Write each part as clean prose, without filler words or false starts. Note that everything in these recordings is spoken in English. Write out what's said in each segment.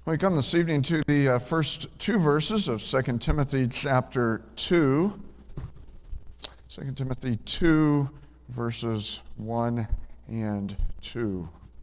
We come this evening to the first two verses of 2 Timothy chapter 2. 2 Timothy 2, verses 1 and 2.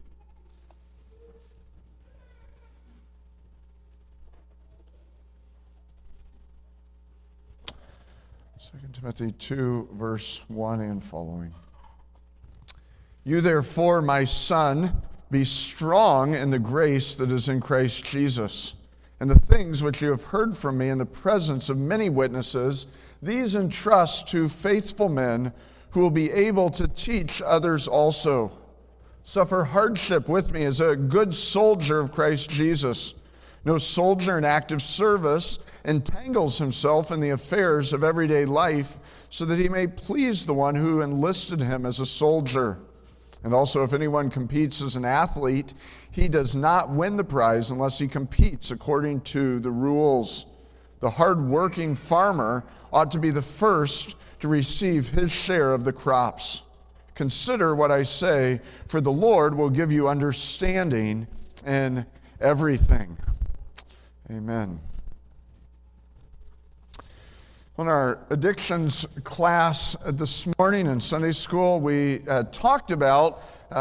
Second Timothy 2, verse 1 and following. You therefore, my son, be strong in the grace that is in Christ Jesus. And the things which you have heard from me in the presence of many witnesses, these entrust to faithful men who will be able to teach others also. Suffer hardship with me as a good soldier of Christ Jesus. No soldier in active service entangles himself in the affairs of everyday life so that he may please the one who enlisted him as a soldier. And also, if anyone competes as an athlete, he does not win the prize unless he competes according to the rules. The hard-working farmer ought to be the first to receive his share of the crops. Consider what I say, for the Lord will give you understanding in everything. Amen. In our addictions class this morning in Sunday school, we talked about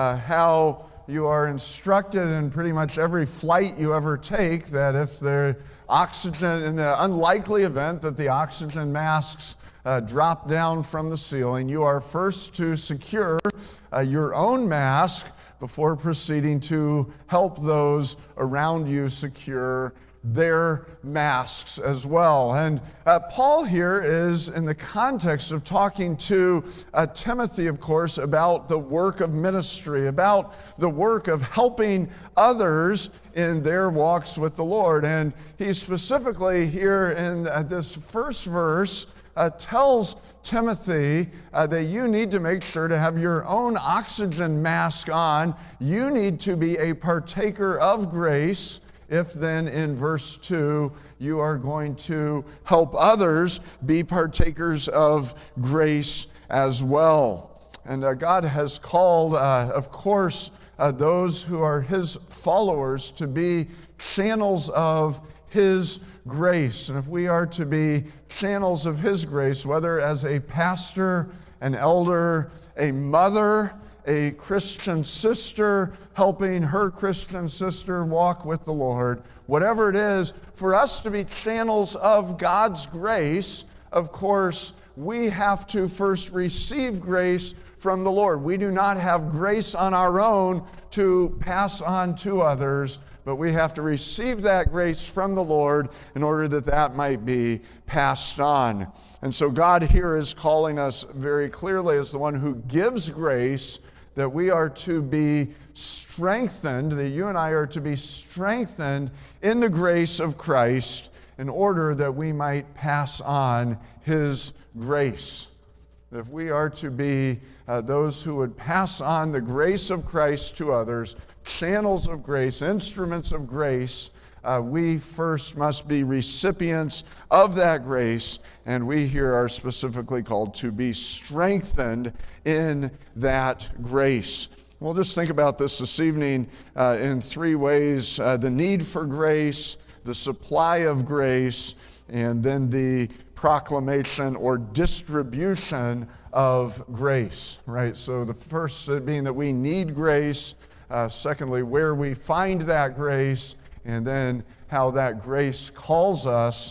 how you are instructed in pretty much every flight you ever take that if the oxygen, in the unlikely event that the oxygen masks drop down from the ceiling, you are first to secure your own mask before proceeding to help those around you secure their masks as well. And Paul here is in the context of talking to Timothy, of course, about the work of ministry, about the work of helping others in their walks with the Lord. And he specifically here in this first verse tells Timothy that you need to make sure to have your own oxygen mask on. You need to be a partaker of grace. If then in verse 2, you are going to help others be partakers of grace as well. And God has called, of course, those who are His followers to be channels of His grace. And if we are to be channels of His grace, whether as a pastor, an elder, a mother, a Christian sister helping her Christian sister walk with the Lord, whatever it is, for us to be channels of God's grace, of course, we have to first receive grace from the Lord. We do not have grace on our own to pass on to others, but we have to receive that grace from the Lord in order that that might be passed on. And so God here is calling us very clearly as the one who gives grace, that we are to be strengthened, that you and I are to be strengthened in the grace of Christ in order that we might pass on His grace. That if we are to be those who would pass on the grace of Christ to others, channels of grace, instruments of grace, we first must be recipients of that grace, and we here are specifically called to be strengthened in that grace. We'll just think about this evening in three ways: the need for grace, the supply of grace, and then the proclamation or distribution of grace, right? So the first being that we need grace, secondly, where we find that grace, and then how that grace calls us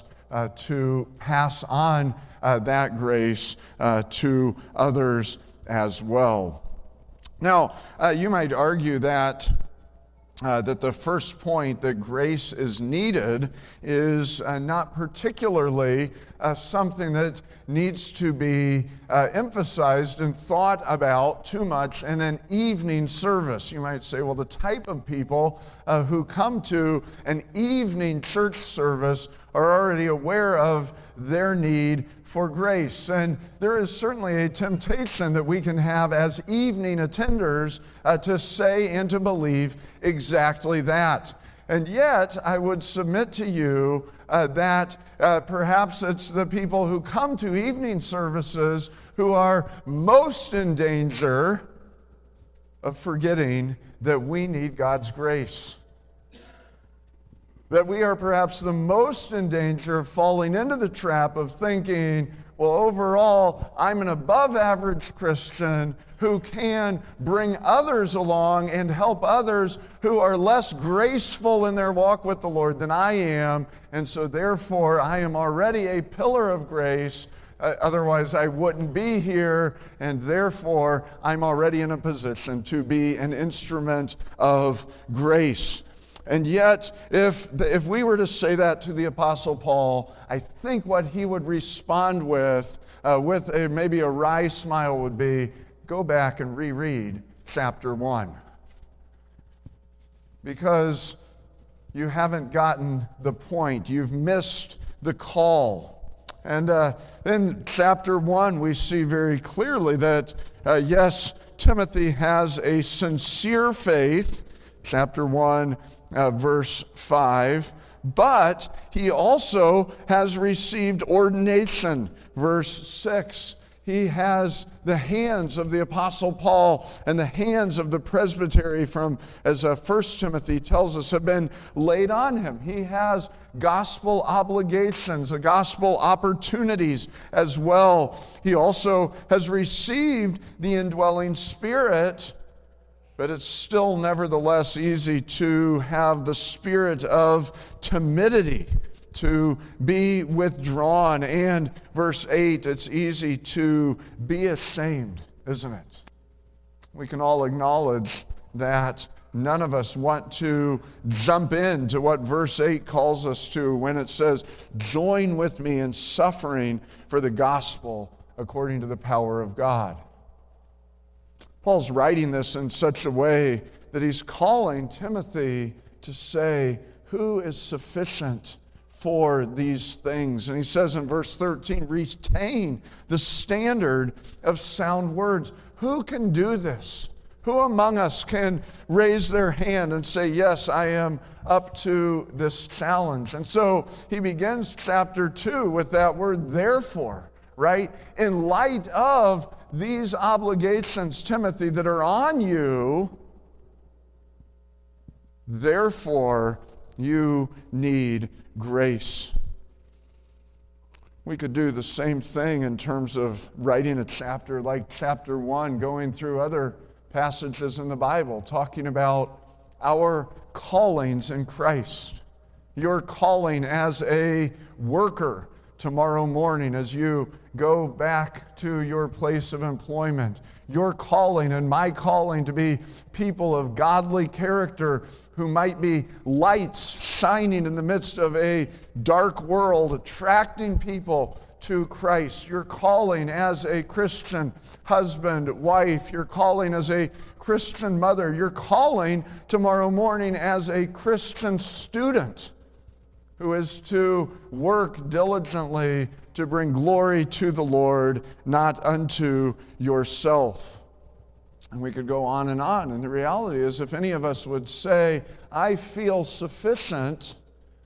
to pass on that grace to others as well. Now, you might argue that the first point, that grace is needed, is not particularly something that needs to be emphasized and thought about too much in an evening service. You might say, well, the type of people who come to an evening church service are already aware of their need for grace. And there is certainly a temptation that we can have as evening attenders to say and to believe exactly that. And yet, I would submit to you that perhaps it's the people who come to evening services who are most in danger of forgetting that we need God's grace. that we are perhaps the most in danger of falling into the trap of thinking, well, overall, I'm an above-average Christian who can bring others along and help others who are less graceful in their walk with the Lord than I am, and so therefore I am already a pillar of grace. Otherwise, I wouldn't be here, and therefore I'm already in a position to be an instrument of grace. And yet, if we were to say that to the Apostle Paul, I think what he would respond with maybe a wry smile would be, go back and reread chapter 1. Because you haven't gotten the point. You've missed the call. And in chapter 1, we see very clearly that, yes, Timothy has a sincere faith, chapter 1, verse 5, but he also has received ordination, verse 6. He has the hands of the Apostle Paul and the hands of the presbytery as 1 Timothy tells us, have been laid on him. He has gospel obligations, gospel opportunities as well. He also has received the indwelling Spirit, but it's still nevertheless easy to have the spirit of timidity, to be withdrawn. And verse 8, it's easy to be ashamed, isn't it? We can all acknowledge that none of us want to jump into what verse 8 calls us to when it says, join with me in suffering for the gospel according to the power of God. Paul's writing this in such a way that he's calling Timothy to say, who is sufficient for these things? And he says in verse 13, retain the standard of sound words. Who can do this? Who among us can raise their hand and say, yes, I am up to this challenge? And so he begins chapter 2 with that word, therefore, right? In light of these obligations, Timothy, that are on you, therefore you need grace. We could do the same thing in terms of writing a chapter like chapter 1, going through other passages in the Bible, talking about our callings in Christ. Your calling as a worker tomorrow morning as you go back to your place of employment. Your calling and my calling to be people of godly character who might be lights shining in the midst of a dark world, attracting people to Christ. Your calling as a Christian husband, wife. Your calling as a Christian mother. Your calling tomorrow morning as a Christian student who is to work diligently to bring glory to the Lord, not unto yourself. And we could go on. And the reality is, if any of us would say, I feel sufficient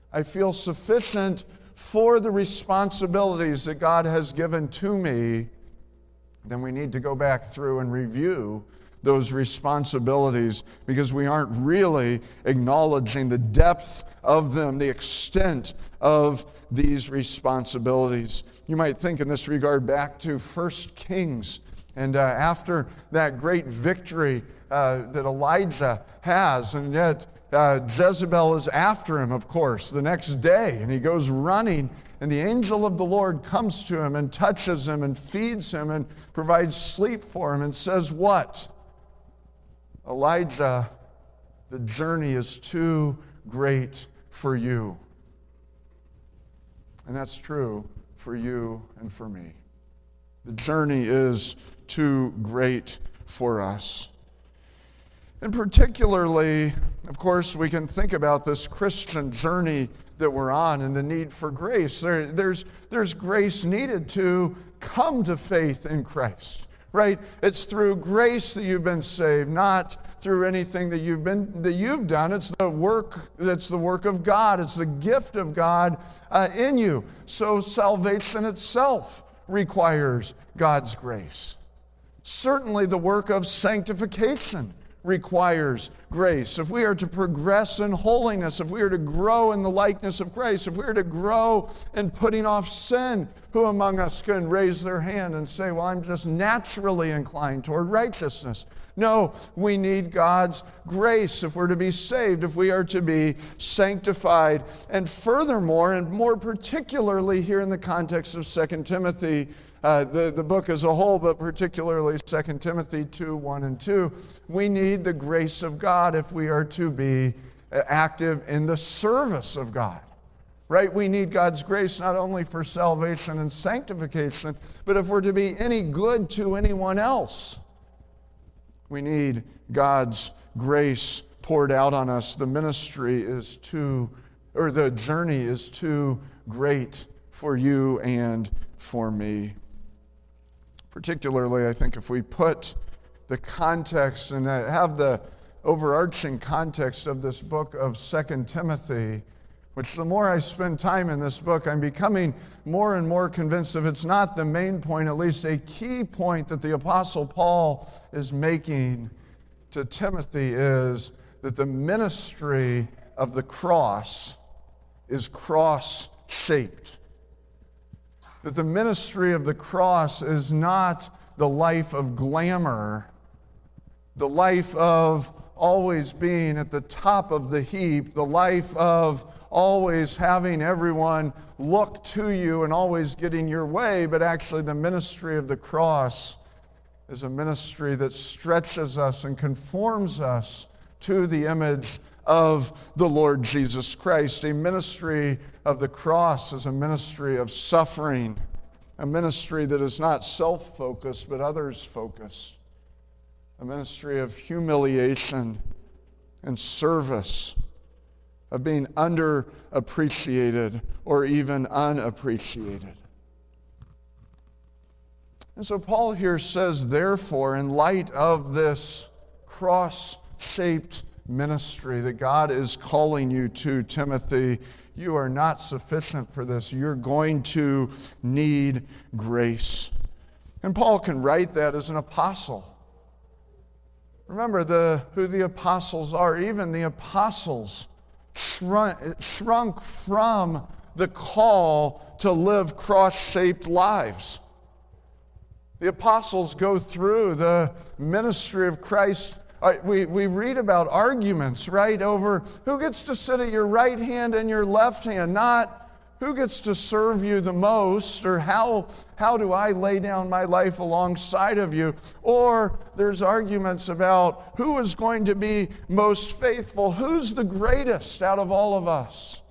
for the responsibilities that God has given to me, then we need to go back through and review those responsibilities, because we aren't really acknowledging the depth of them, the extent of these responsibilities. You might think in this regard back to 1 Kings, and after that great victory that Elijah has, and yet Jezebel is after him, of course, the next day, and he goes running, and the angel of the Lord comes to him and touches him and feeds him and provides sleep for him and says what? Elijah, the journey is too great for you. And that's true for you and for me. The journey is too great for us. And particularly, of course, we can think about this Christian journey that we're on and the need for grace. There's grace needed to come to faith in Christ. Right? It's through grace that you've been saved, not through anything that you've done. It's the work of God. It's the gift of God in you. So salvation itself requires God's grace. Certainly the work of sanctification requires grace. If we are to progress in holiness, if we are to grow in the likeness of Christ, if we are to grow in putting off sin, who among us can raise their hand and say, well, I'm just naturally inclined toward righteousness? No, we need God's grace if we're to be saved, if we are to be sanctified. And furthermore, and more particularly here in the context of 2 Timothy, the book as a whole, but particularly 2 Timothy 2, 1 and 2, we need the grace of God if we are to be active in the service of God. Right? We need God's grace not only for salvation and sanctification, but if we're to be any good to anyone else, we need God's grace poured out on us. The journey is too great for you and for me. Particularly, I think if we put the context and have the overarching context of this book of 2 Timothy, which the more I spend time in this book, I'm becoming more and more convinced if it's not the main point, at least a key point that the Apostle Paul is making to Timothy is that the ministry of the cross is cross-shaped. That the ministry of the cross is not the life of glamour, the life of always being at the top of the heap, the life of always having everyone look to you and always getting your way, but actually the ministry of the cross is a ministry that stretches us and conforms us to the image of the Lord Jesus Christ. A ministry of the cross is a ministry of suffering, a ministry that is not self-focused but others-focused, a ministry of humiliation and service, of being underappreciated or even unappreciated. And so Paul here says, therefore, in light of this cross-shaped ministry that God is calling you to, Timothy, you are not sufficient for this. You're going to need grace. And Paul can write that as an apostle. Remember who the apostles are. Even the apostles shrunk from the call to live cross-shaped lives. The apostles go through the ministry of Christ. We read about arguments, right, over who gets to sit at your right hand and your left hand, not who gets to serve you the most, or how do I lay down my life alongside of you? Or there's arguments about who is going to be most faithful, who's the greatest out of all of us.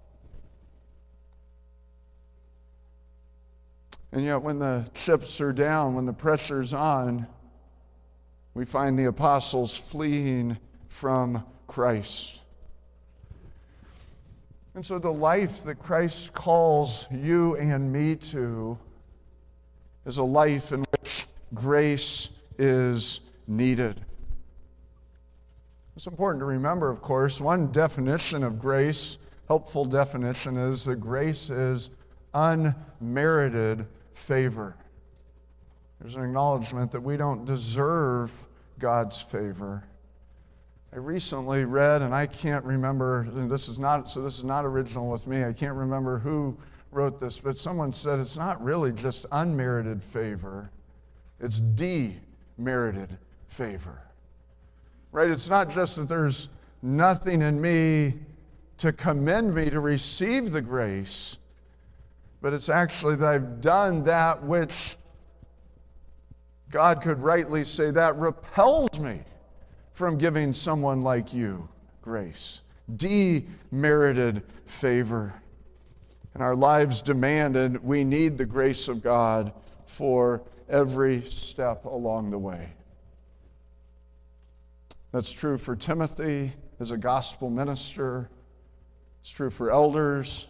And yet when the chips are down, when the pressure's on, we find the apostles fleeing from Christ. And so the life that Christ calls you and me to is a life in which grace is needed. It's important to remember, of course, one definition of grace, helpful definition, is that grace is unmerited favor. There's an acknowledgement that we don't deserve God's favor. I recently read, and I can't remember, and this is not original with me, I can't remember who wrote this, but someone said it's not really just unmerited favor, it's demerited favor. Right? It's not just that there's nothing in me to commend me to receive the grace, but it's actually that I've done that which God could rightly say that repels me from giving someone like you grace. Demerited favor. And our lives demand, and we need the grace of God for every step along the way. That's true for Timothy as a gospel minister. It's true for elders.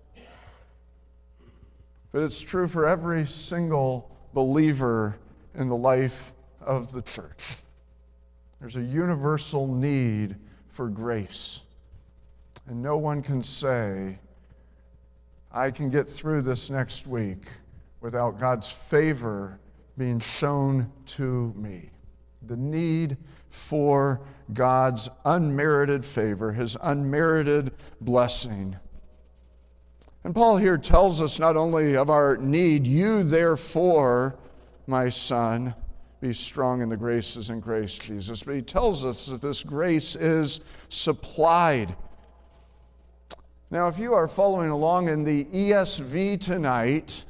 But it's true for every single believer in the life of the church. There's a universal need for grace. And no one can say, I can get through this next week without God's favor being shown to me. the need for God's unmerited favor, his unmerited blessing. And Paul here tells us not only of our need, you therefore, my son, be strong in the graces in Christ Jesus, but he tells us that this grace is supplied. Now, if you are following along in the ESV tonight,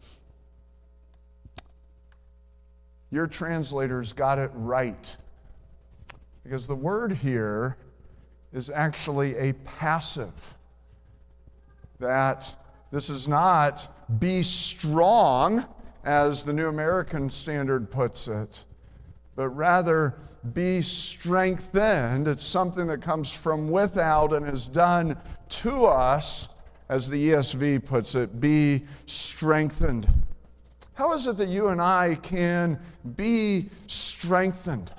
your translators got it right. Because the word here is actually a passive. That this is not be strong, as the New American Standard puts it, but rather be strengthened. It's something that comes from without and is done to us, as the ESV puts it, be strengthened. How is it that you and I can be strengthened?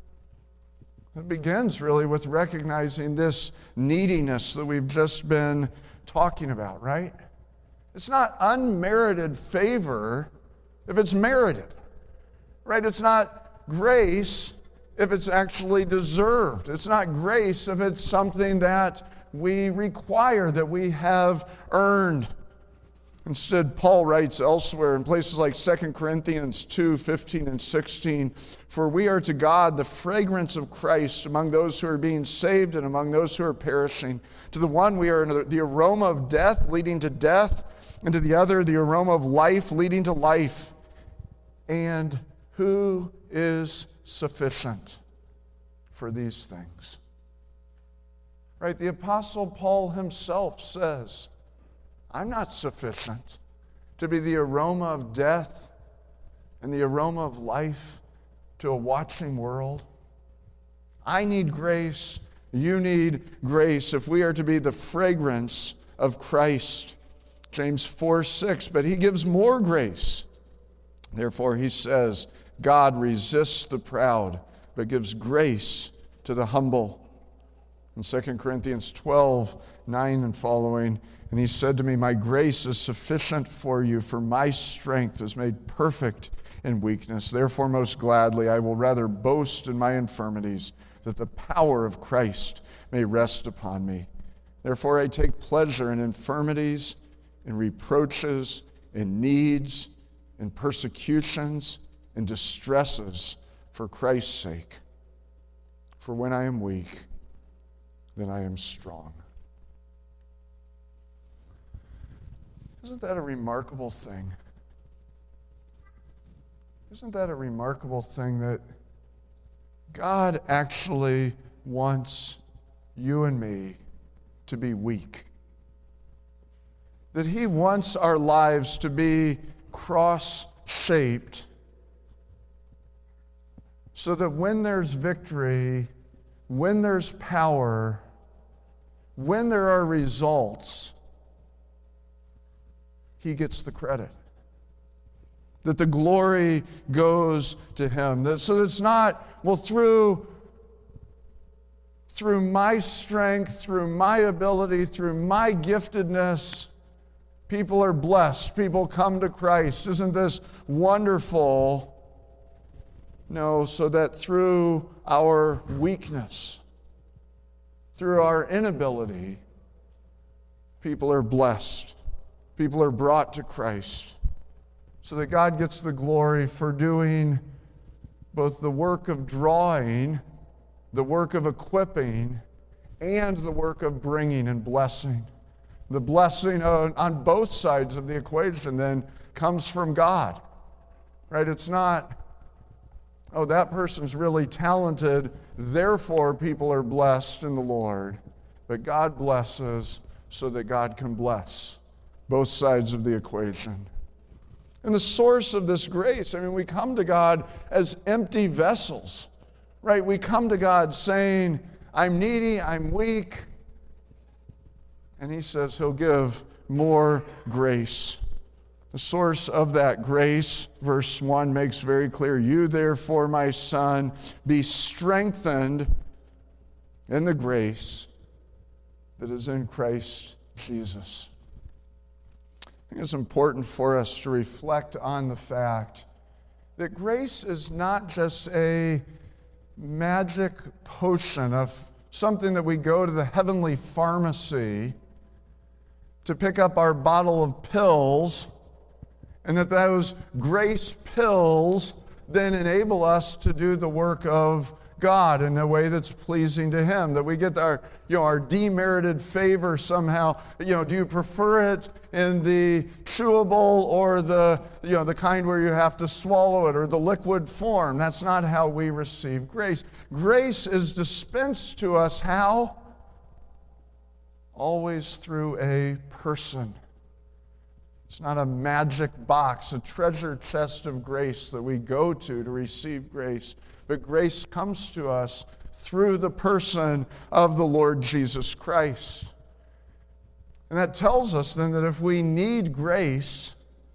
It begins really with recognizing this neediness that we've just been talking about, right? It's not unmerited favor if it's merited, right? It's not grace if it's actually deserved. It's not grace if it's something that we require, that we have earned. Instead, Paul writes elsewhere in places like 2 Corinthians 2:15 and 16, for we are to God the fragrance of Christ among those who are being saved and among those who are perishing. To the one we are the aroma of death leading to death, and to the other the aroma of life leading to life. And who is sufficient for these things? Right? The Apostle Paul himself says, I'm not sufficient to be the aroma of death and the aroma of life to a watching world. I need grace. You need grace if we are to be the fragrance of Christ. James 4:6, but he gives more grace. Therefore, he says, God resists the proud, but gives grace to the humble. In 2 Corinthians 12:9 and following, and he said to me, my grace is sufficient for you, for my strength is made perfect in weakness. Therefore, most gladly, I will rather boast in my infirmities, that the power of Christ may rest upon me. Therefore, I take pleasure in infirmities, in reproaches, in needs, in persecutions, in distresses, for Christ's sake. For when I am weak, then I am strong. Isn't that a remarkable thing? Isn't that a remarkable thing that God actually wants you and me to be weak? That he wants our lives to be cross-shaped so that when there's victory, when there's power, when there are results, he gets the credit. That the glory goes to him. So it's not, well, through my strength, through my ability, through my giftedness, people are blessed. People come to Christ. Isn't this wonderful? No, so that through our weakness, through our inability, people are blessed. People are brought to Christ. So that God gets the glory for doing both the work of drawing, the work of equipping, and the work of bringing and blessing. The blessing on both sides of the equation then comes from God. Right? It's not, oh, that person's really talented, therefore people are blessed in the Lord. But God blesses so that God can bless both sides of the equation. And the source of this grace, we come to God as empty vessels, right? We come to God saying, I'm needy, I'm weak. And he says he'll give more grace. The source of that grace, verse 1 makes very clear, you therefore, my son, be strengthened in the grace that is in Christ Jesus. I think it's important for us to reflect on the fact that grace is not just a magic potion of something that we go to the heavenly pharmacy to pick up our bottle of pills, and that those grace pills then enable us to do the work of God in a way that's pleasing to Him, that we get our demerited favor somehow. Do you prefer it in the chewable or the kind where you have to swallow it, or the liquid form? That's not how we receive grace. Grace is dispensed to us how? Always through a person. It's not a magic box, a treasure chest of grace that we go to receive grace. But grace comes to us through the person of the Lord Jesus Christ. And that tells us then that if we need grace,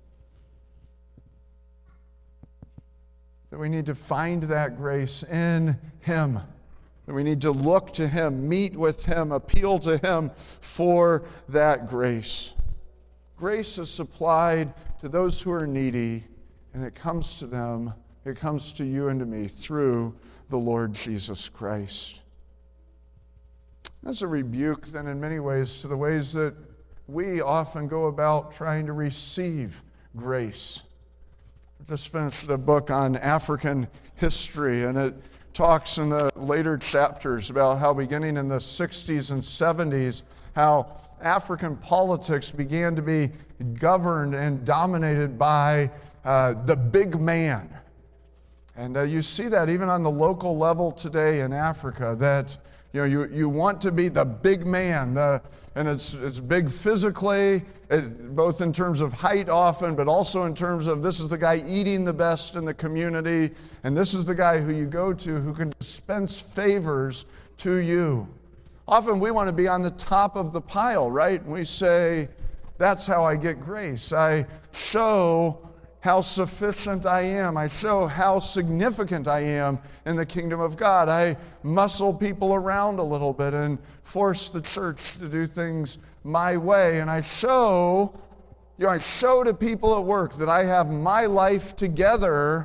that we need to find that grace in Him. That we need to look to Him, meet with Him, appeal to Him for that grace. Grace is supplied to those who are needy, and it comes to them. It comes to you and to me through the Lord Jesus Christ. That's a rebuke, then, in many ways, to the ways that we often go about trying to receive grace. I just finished a book on African history, and it talks in the later chapters about how beginning in the 60s and 70s, how African politics began to be governed and dominated by the big man. And you see that even on the local level today in Africa, that you want to be the big man, and it's big physically, both in terms of height often, but also in terms of this is the guy eating the best in the community, and this is the guy who you go to who can dispense favors to you. Often we want to be on the top of the pile, right? And we say, that's how I get grace. I show how sufficient I am. I show how significant I am in the kingdom of God. I muscle people around a little bit and force the church to do things my way. And I show to people at work that I have my life together.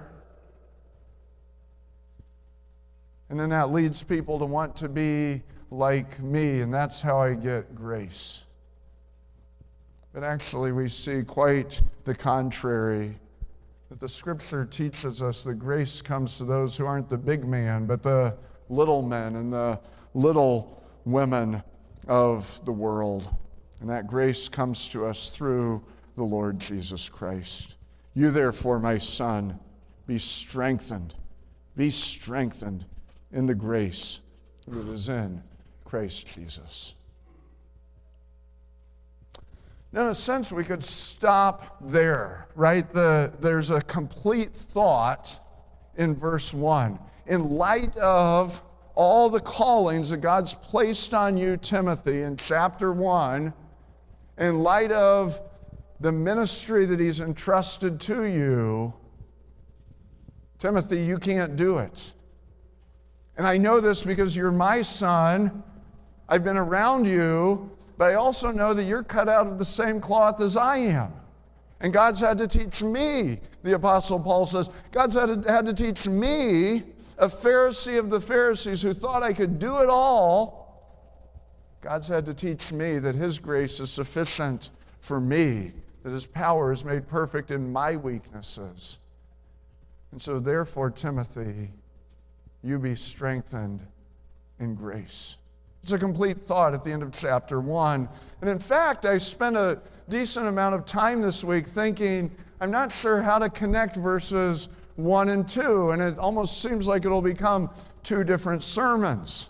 And then that leads people to want to be like me, and that's how I get grace. But actually we see quite the contrary. That the Scripture teaches us that grace comes to those who aren't the big man, but the little men and the little women of the world. And that grace comes to us through the Lord Jesus Christ. You therefore, my son, be strengthened. Be strengthened in the grace that is in Christ Jesus. Now, in a sense, we could stop there, right? There's a complete thought in verse 1. In light of all the callings that God's placed on you, Timothy, in chapter 1, in light of the ministry that He's entrusted to you, Timothy, you can't do it. And I know this because you're my son. I've been around you. But I also know that you're cut out of the same cloth as I am. And God's had to teach me, the Apostle Paul says, God's had to teach me, a Pharisee of the Pharisees who thought I could do it all. God's had to teach me that His grace is sufficient for me, that His power is made perfect in my weaknesses. And so therefore, Timothy, you be strengthened in grace. It's a complete thought at the end of chapter 1. And in fact, I spent a decent amount of time this week thinking, I'm not sure how to connect verses 1 and 2, and it almost seems like it'll become two different sermons.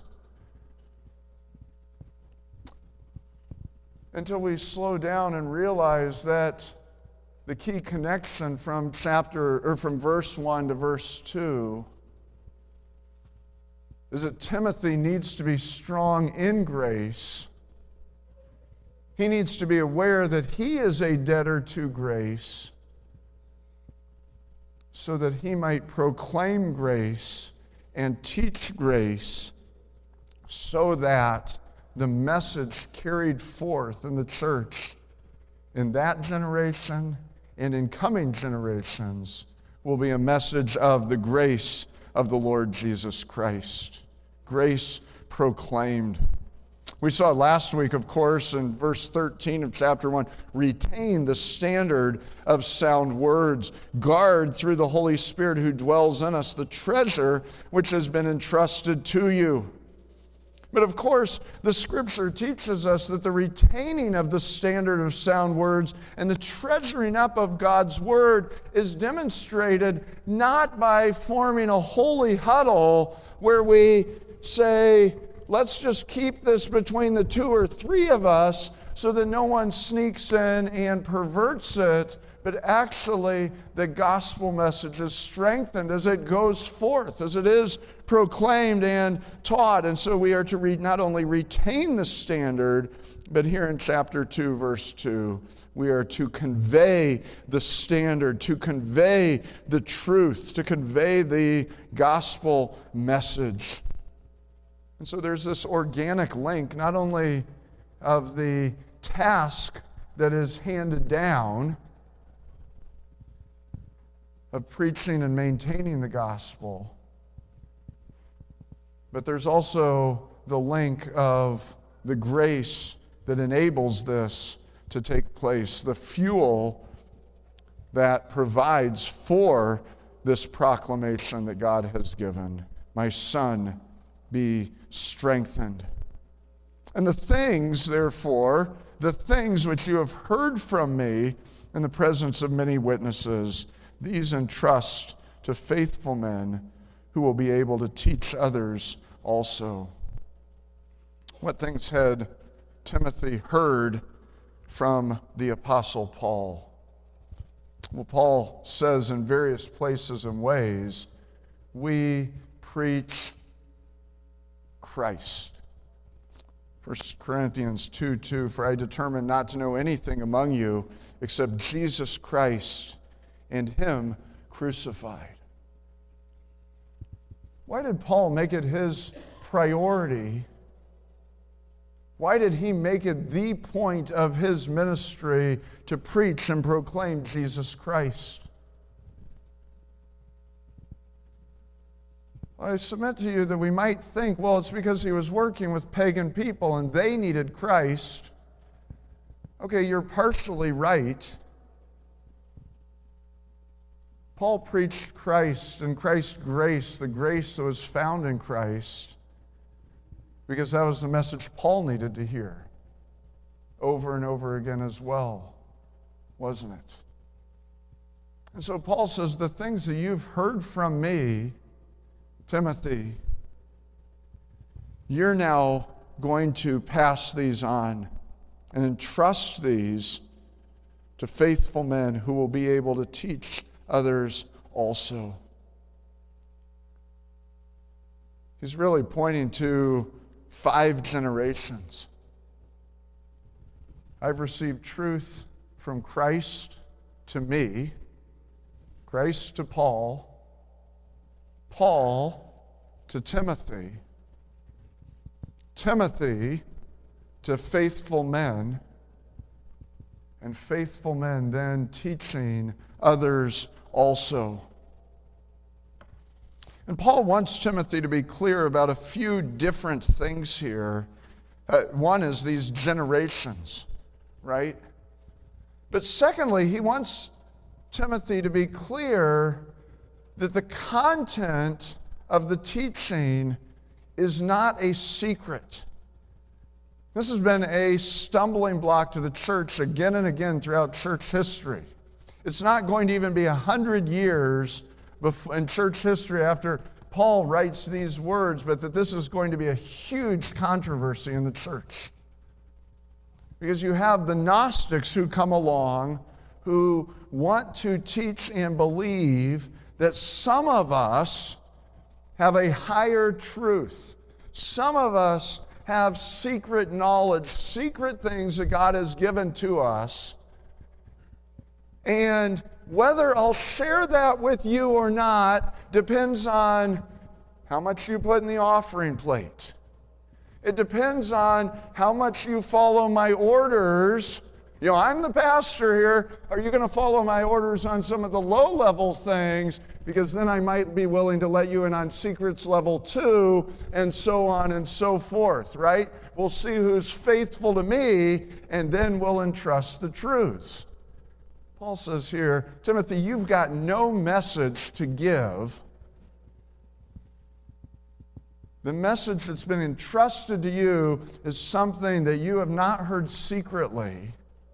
Until we slow down and realize that the key connection from verse 1 to verse 2 is that Timothy needs to be strong in grace. He needs to be aware that he is a debtor to grace so that he might proclaim grace and teach grace so that the message carried forth in the church in that generation and in coming generations will be a message of the grace of the Lord Jesus Christ. Grace proclaimed. We saw last week, of course, in verse 13 of chapter 1, retain the standard of sound words. Guard through the Holy Spirit who dwells in us the treasure which has been entrusted to you. But of course, the Scripture teaches us that the retaining of the standard of sound words and the treasuring up of God's Word is demonstrated not by forming a holy huddle where we say, let's just keep this between the two or three of us so that no one sneaks in and perverts it, but actually the gospel message is strengthened as it goes forth, as it is proclaimed and taught. And so we are to not only retain the standard, but here in chapter 2, verse 2, we are to convey the standard, to convey the truth, to convey the gospel message. And so there's this organic link, not only of the task that is handed down of preaching and maintaining the gospel, but there's also the link of the grace that enables this to take place, the fuel that provides for this proclamation that God has given. My son, be strengthened. And the things, therefore, the things which you have heard from me in the presence of many witnesses, these entrust to faithful men who will be able to teach others also. What things had Timothy heard from the Apostle Paul? Well, Paul says in various places and ways, we preach Christ. 1 Corinthians 2:2, for I determined not to know anything among you except Jesus Christ and Him crucified. Why did Paul make it his priority? Why did he make it the point of his ministry to preach and proclaim Jesus Christ? I submit to you that we might think, well, it's because he was working with pagan people and they needed Christ. Okay, you're partially right. Paul preached Christ and Christ's grace, the grace that was found in Christ, because that was the message Paul needed to hear over and over again as well, wasn't it? And so Paul says, the things that you've heard from me, Timothy, you're now going to pass these on and entrust these to faithful men who will be able to teach others also. He's really pointing to 5 generations. I've received truth from Christ to me, Christ to Paul, Paul to Timothy, Timothy to faithful men, and faithful men then teaching others also. And Paul wants Timothy to be clear about a few different things here. One is these generations, right? But secondly, he wants Timothy to be clear that the content of the teaching is not a secret. This has been a stumbling block to the church again and again throughout church history. It's not going to even be 100 years in church history after Paul writes these words, but that this is going to be a huge controversy in the church. Because you have the Gnostics who come along who want to teach and believe that some of us have a higher truth. Some of us have secret knowledge, secret things that God has given to us. And whether I'll share that with you or not depends on how much you put in the offering plate. It depends on how much you follow my orders I'm the pastor here. Are you going to follow my orders on some of the low-level things? Because then I might be willing to let you in on secrets level 2, and so on and so forth, right? We'll see who's faithful to me, and then we'll entrust the truths. Paul says here, Timothy, you've got no message to give. The message that's been entrusted to you is something that you have not heard secretly.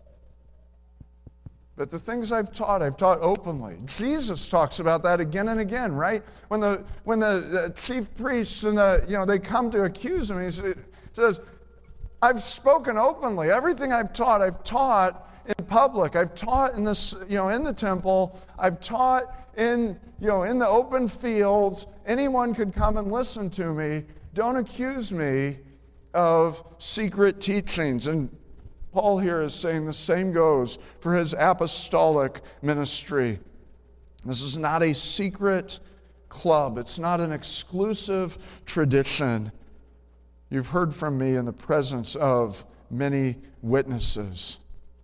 But the things I've taught openly. Jesus talks about that again and again, right? When the chief priests and they come to accuse him, he says, I've spoken openly. Everything I've taught in public. I've taught in this, in the temple. I've taught in the open fields. Anyone could come and listen to me. Don't accuse me of secret teachings. And Paul here is saying the same goes for his apostolic ministry. This is not a secret club. It's not an exclusive tradition. You've heard from me in the presence of many witnesses.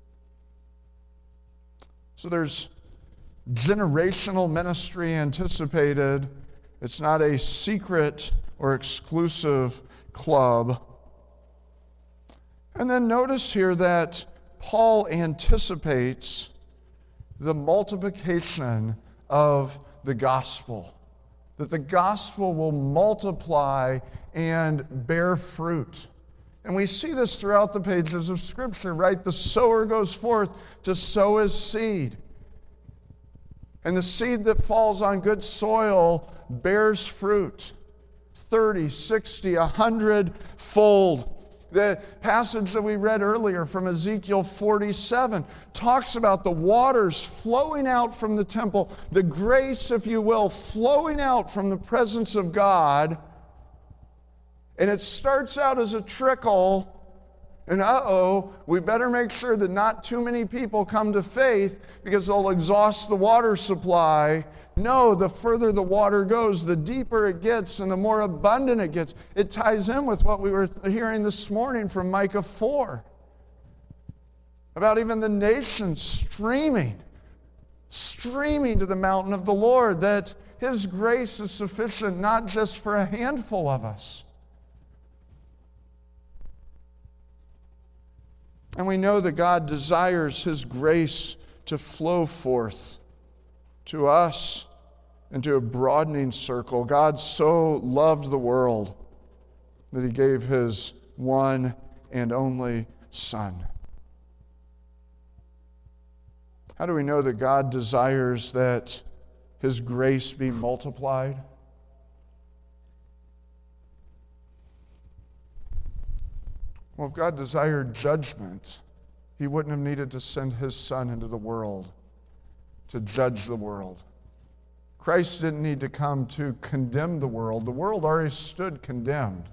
So there's generational ministry anticipated. It's not a secret or exclusive club. And then notice here that Paul anticipates the multiplication of the gospel, that the gospel will multiply and bear fruit. And we see this throughout the pages of Scripture, right? The sower goes forth to sow his seed. And the seed that falls on good soil bears fruit, 30, 60, 100-fold. The passage that we read earlier from Ezekiel 47 talks about the waters flowing out from the temple, the grace, if you will, flowing out from the presence of God. And it starts out as a trickle, and we better make sure that not too many people come to faith because they'll exhaust the water supply. No, the further the water goes, the deeper it gets and the more abundant it gets. It ties in with what we were hearing this morning from Micah 4 about even the nations streaming to the mountain of the Lord, that His grace is sufficient not just for a handful of us. And we know that God desires His grace to flow forth to us and to a broadening circle. God so loved the world that He gave His one and only Son. How do we know that God desires that His grace be multiplied? Well, if God desired judgment, He wouldn't have needed to send His Son into the world to judge the world. Christ didn't need to come to condemn the world. The world already stood condemned.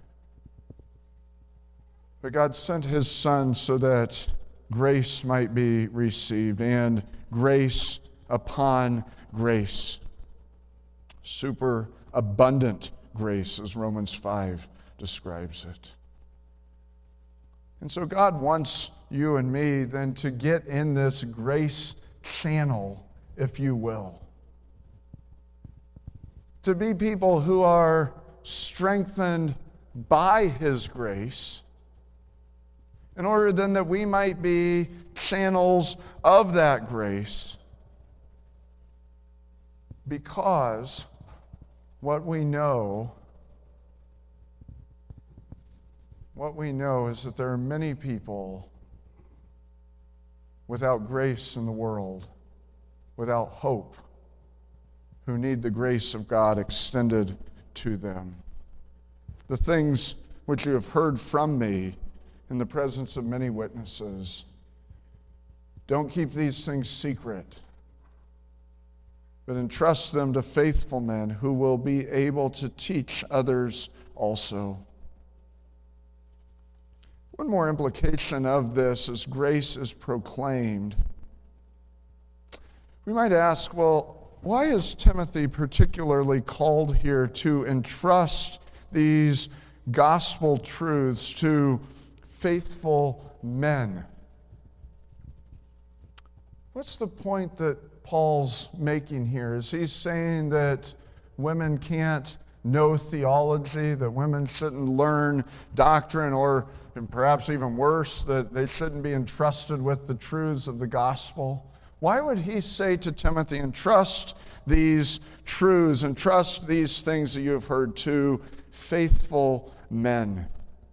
But God sent His Son so that grace might be received, and grace upon grace. Super abundant grace, as Romans 5 describes it. And so God wants you and me then to get in this grace channel, if you will. To be people who are strengthened by His grace, in order then that we might be channels of that grace, because what we know is that there are many people without grace in the world, without hope, who need the grace of God extended to them. The things which you have heard from me in the presence of many witnesses, don't keep these things secret, but entrust them to faithful men who will be able to teach others also. One more implication of this as grace is proclaimed. We might ask, well, why is Timothy particularly called here to entrust these gospel truths to faithful men? What's the point that Paul's making here? Is he saying that women can't know theology, that women shouldn't learn doctrine, or, and perhaps even worse, that they shouldn't be entrusted with the truths of the gospel? Why would he say to Timothy, entrust these truths, entrust these things that you have heard to faithful men?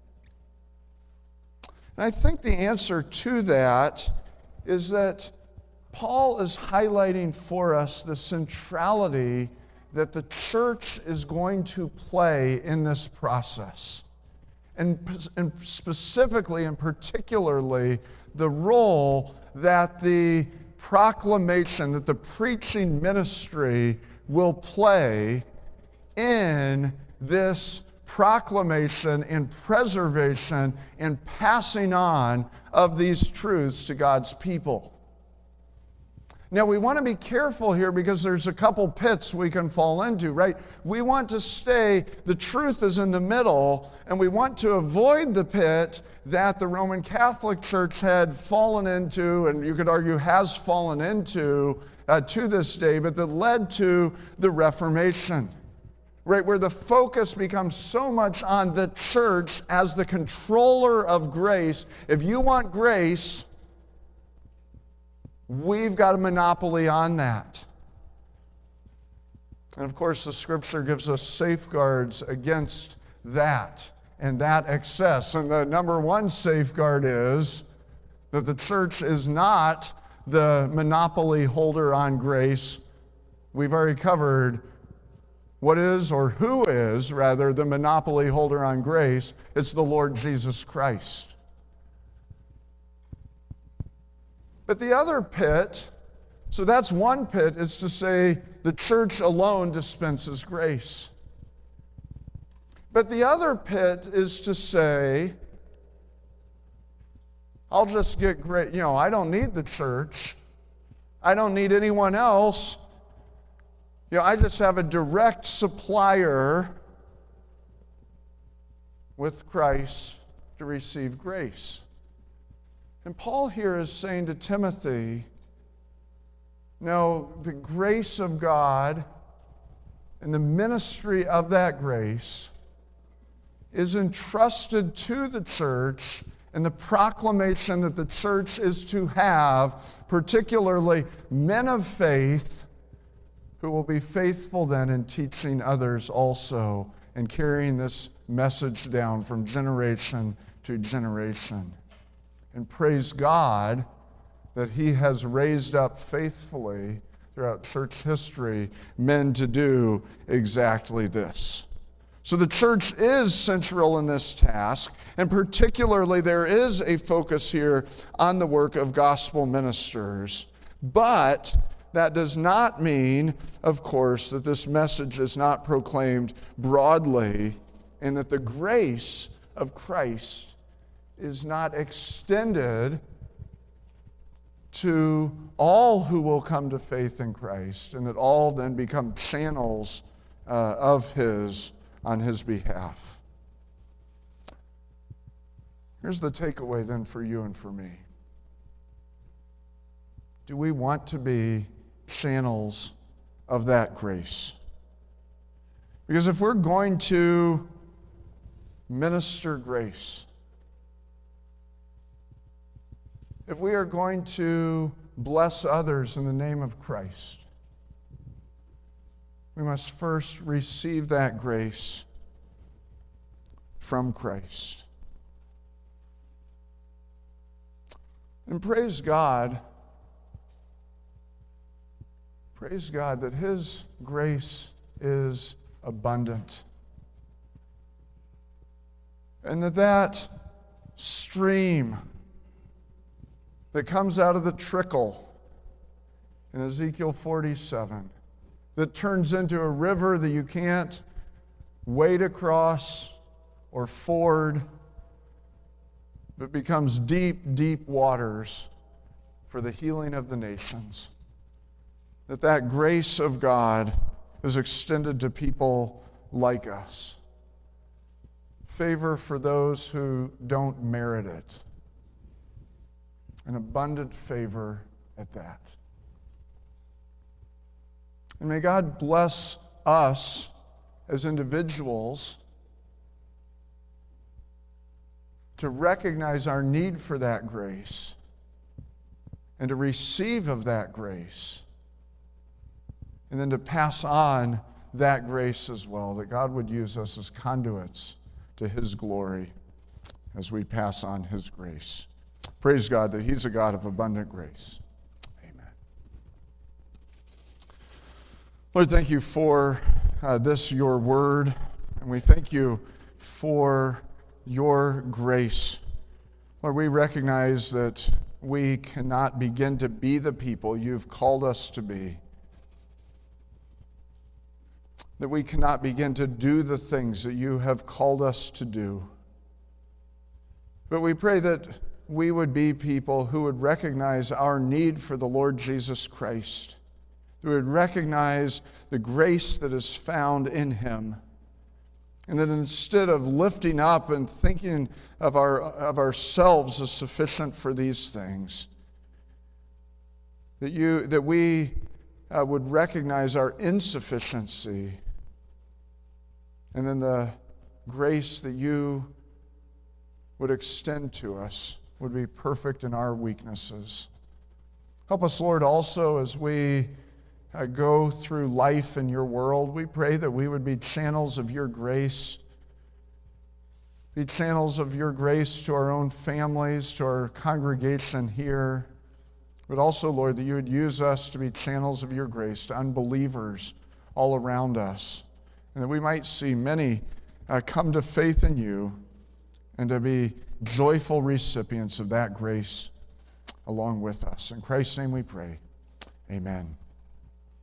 And I think the answer to that is that Paul is highlighting for us the centrality that the church is going to play in this process. And specifically and particularly, the role that the proclamation, that the preaching ministry will play in this proclamation and preservation and passing on of these truths to God's people. Now, we want to be careful here because there's a couple pits we can fall into, right? We want to stay, the truth is in the middle, and we want to avoid the pit that the Roman Catholic Church had fallen into, and you could argue has fallen into to this day, but that led to the Reformation, right? Where the focus becomes so much on the church as the controller of grace. If you want grace, we've got a monopoly on that. And of course, the Scripture gives us safeguards against that and that excess. And the number one safeguard is that the church is not the monopoly holder on grace. We've already covered what is, or who is, rather, the monopoly holder on grace. It's the Lord Jesus Christ. But the other pit, so that's one pit, is to say the church alone dispenses grace. But the other pit is to say, I'll just get grace. I don't need the church. I don't need anyone else. I just have a direct supplier with Christ to receive grace. And Paul here is saying to Timothy, no, the grace of God and the ministry of that grace is entrusted to the church, and the proclamation that the church is to have, particularly men of faith, who will be faithful then in teaching others also and carrying this message down from generation to generation. And praise God that He has raised up faithfully throughout church history men to do exactly this. So the church is central in this task, and particularly there is a focus here on the work of gospel ministers. But that does not mean, of course, that this message is not proclaimed broadly and that the grace of Christ is not extended to all who will come to faith in Christ, and that all then become channels of His on His behalf. Here's the takeaway then for you and for me. Do we want to be channels of that grace? Because if we're going to minister grace, if we are going to bless others in the name of Christ, we must first receive that grace from Christ. And praise God that His grace is abundant. And that stream that comes out of the trickle in Ezekiel 47, that turns into a river that you can't wade across or ford, but becomes deep, deep waters for the healing of the nations. That grace of God is extended to people like us. Favor for those who don't merit it. An abundant favor at that. And may God bless us as individuals to recognize our need for that grace and to receive of that grace, and then to pass on that grace as well, that God would use us as conduits to His glory as we pass on His grace. Praise God that He's a God of abundant grace. Amen. Lord, thank you for this, your word, and we thank you for your grace. Lord, we recognize that we cannot begin to be the people you've called us to be, that we cannot begin to do the things that you have called us to do. But we pray that we would be people who would recognize our need for the Lord Jesus Christ, who would recognize the grace that is found in Him, and that instead of lifting up and thinking of ourselves as sufficient for these things, that we would recognize our insufficiency, and then the grace that you would extend to us would be perfect in our weaknesses. Help us, Lord, also as we go through life in your world. We pray that we would be channels of your grace, be channels of your grace to our own families, to our congregation here, but also, Lord, that you would use us to be channels of your grace to unbelievers all around us, and that we might see many come to faith in you and to be joyful recipients of that grace along with us. In Christ's name we pray. Amen.